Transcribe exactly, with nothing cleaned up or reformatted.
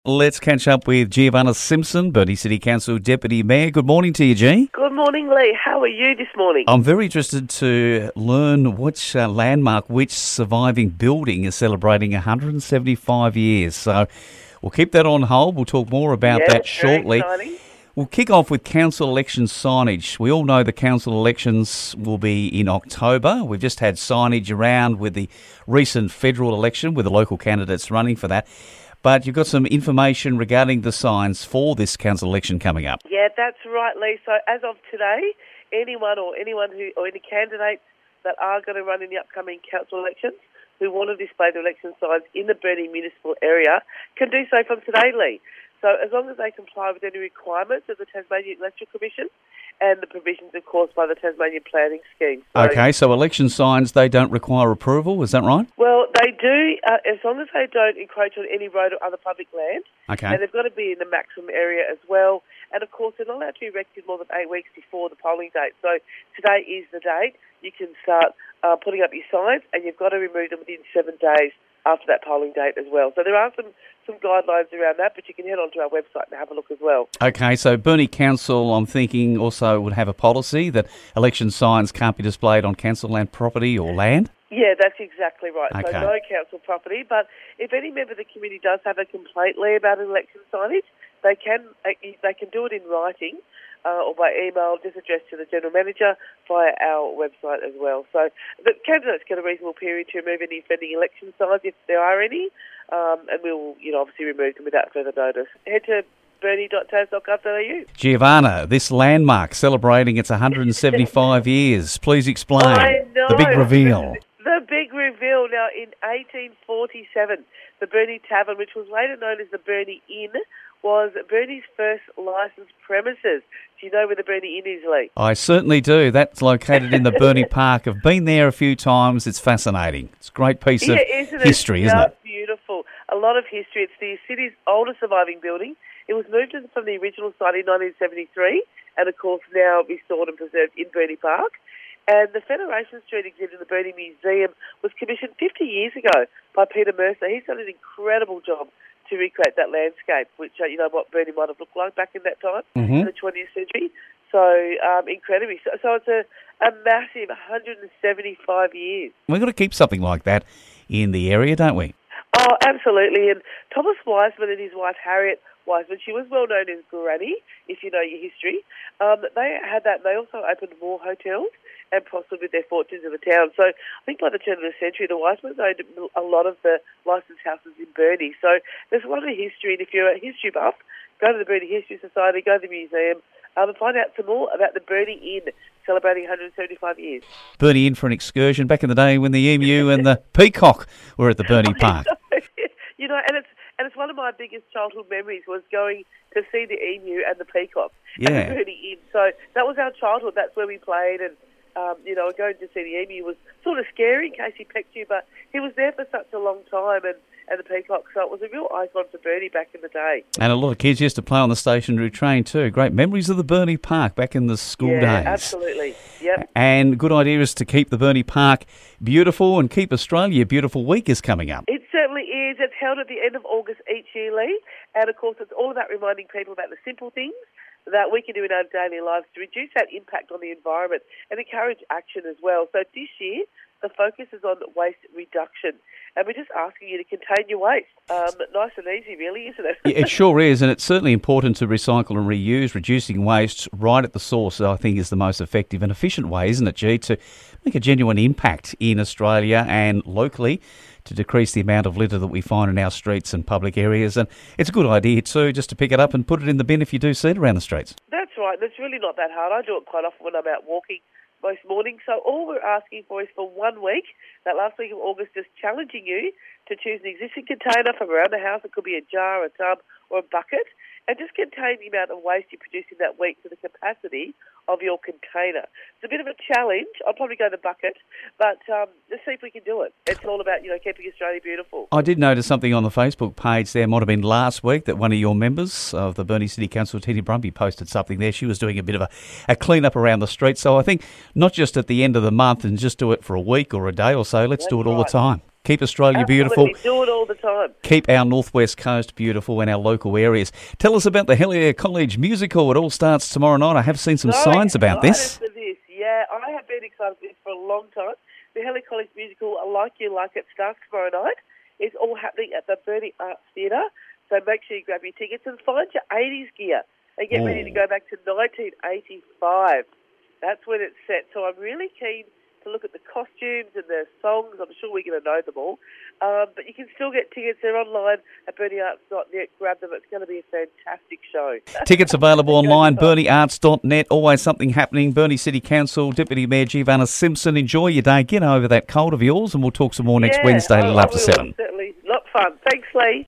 Let's catch up with Giovanna Simpson, Burnie City Council Deputy Mayor. Good morning to you, G. Good morning, Lee. How are you this morning? I'm very interested to learn which uh, landmark, which surviving building is celebrating one hundred seventy-five years. So we'll keep that on hold. We'll talk more about yeah, that shortly. Exciting. We'll kick off with council election signage. We all know the council elections will be in October. We've just had signage around with the recent federal election with the local candidates running for that. But you've got some information regarding the signs for this council election coming up. Yeah, that's right, Lee. So as of today, anyone or anyone who or any candidates that are going to run in the upcoming council elections who want to display the election signs in the Burnie municipal area can do so from today, Lee. So as long as they comply with any requirements of the Tasmanian Electoral Commission and the provisions, of course, by the Tasmanian Planning Scheme. So, okay, so election signs, they don't require approval, is that right? Well, they do, uh, as long as they don't encroach on any road or other public land. Okay. And they've got to be in the maximum area as well. And, of course, they're not allowed to be erected more than eight weeks before the polling date. So today is the date. You can start uh, putting up your signs, and you've got to remove them within seven days after that polling date as well. So there are some, some guidelines around that, but you can head onto our website and have a look as well. Okay, so Burnie Council, I'm thinking, also would have a policy that election signs can't be displayed on council land property or land? Yeah, that's exactly right. Okay. So no council property, but if any member of the committee does have a complaint, Lee, about an election signage, they can they can do it in writing uh, or by email, just addressed to the General Manager via our website as well. So the candidates get a reasonable period to remove any offending election signs if there are any, um, and we'll you know obviously remove them without further notice. Head to burnie dot tas dot gov dot a u. Giovanna, this landmark celebrating its one hundred seventy-five years. Please explain I know. the big reveal. The big reveal. Now, in eighteen forty-seven, the Burnie Tavern, which was later known as the Burnie Inn, was Burnie's first licensed premises. Do you know where the Burnie Inn is, Lee? I certainly do. That's located in the Burnie Park. I've been there a few times. It's fascinating. It's a great piece yeah, of isn't history, it? isn't it? Beautiful. A lot of history. It's the city's oldest surviving building. It was moved from the original site in nineteen seventy-three and, of course, now restored and preserved in Burnie Park. And the Federation Street exhibit in the Burnie Museum was commissioned fifty years ago by Peter Mercer. He's done an incredible job to recreate that landscape, which, uh, you know, what Burnie might have looked like back in that time, Mm-hmm. in the twentieth century. So, um, incredibly. So, so it's a, a massive one hundred seventy-five years. We've got to keep something like that in the area, don't we? Oh, absolutely. And Thomas Wiseman and his wife, Harriet Wiseman, she was well known as Granny, if you know your history. Um, they had that. They also opened more hotels and prospered with their fortunes in the town. So I think by the turn of the century, the Wisemans owned a lot of the licensed houses in Burnie. So there's a lot of history, and if you're a history buff, go to the Burnie History Society, go to the museum, um, and find out some more about the Burnie Inn, celebrating one hundred seventy-five years. Burnie Inn for an excursion back in the day when the emu and the peacock were at the Burnie Park. You know, and it's and it's one of my biggest childhood memories was going to see the emu and the peacock Yeah. at the Burnie Inn. So that was our childhood. That's where we played, and um, you know, going to see the emu was sort of scary in case he pecked you, but he was there for such a long time, and, and the peacock. So it was a real icon for Burnie back in the day. And a lot of kids used to play on the stationary train too. Great memories of the Burnie Park back in the school yeah, days. absolutely. Yep. And good idea is to keep the Burnie Park beautiful and keep Australia beautiful week is coming up. It certainly is. It's held at the end of August each year, Lee. And, of course, it's all about reminding people about the simple things that we can do in our daily lives to reduce that impact on the environment and encourage action as well. So this year, the focus is on waste reduction. And we're just asking you to contain your waste. Um, nice and easy, really, isn't it? It sure is, and it's certainly important to recycle and reuse. Reducing waste right at the source, I think, is the most effective and efficient way, isn't it, G, to make a genuine impact in Australia and locally to decrease the amount of litter that we find in our streets and public areas. And it's a good idea, too, just to pick it up and put it in the bin if you do see it around the streets. That's right. It's really not that hard. I do it quite often when I'm out walking most mornings. So all we're asking for is for one week, that last week of August, just challenging you to choose an existing container from around the house. It could be a jar, a tub, or a bucket, and just contain the amount of waste you produce in that week to the capacity of your container. It's a bit of a challenge. I'll probably go the bucket, but um, let's see if we can do it. It's all about, you know, keeping Australia beautiful. I did notice something on the Facebook page there, might have been last week, that one of your members of the Burnie City Council, Tina Brumby, posted something there. She was doing a bit of a, a clean-up around the street. So I think not just at the end of the month and just do it for a week or a day or so, let's That's do it all right. the time. Keep Australia Absolutely. beautiful. Do it all the time. Keep our northwest coast beautiful and our local areas. Tell us about the Helier College musical. It all starts tomorrow night. I have seen some So signs about this. excited for this. Yeah, I have been excited for this for a long time. The Helier College musical, I Like You Like It, starts tomorrow night. It's all happening at the Burnie Arts Theatre. So make sure you grab your tickets and find your eighties gear and get Oh. ready to go back to nineteen eighty-five. That's when it's set. So I'm really keen to look at the costumes and the songs. I'm sure we're going to know them all. Um, but you can still get tickets. They're online at burnie arts dot net. Grab them. It's going to be a fantastic show. Tickets available online, burnie arts dot net. Always something happening. Burnie City Council, Deputy Mayor Giovanna Simpson. Enjoy your day. Get over that cold of yours, and we'll talk some more next Yeah, Wednesday, a I- little I after will, seven. Certainly. Lot of fun. Thanks, Lee.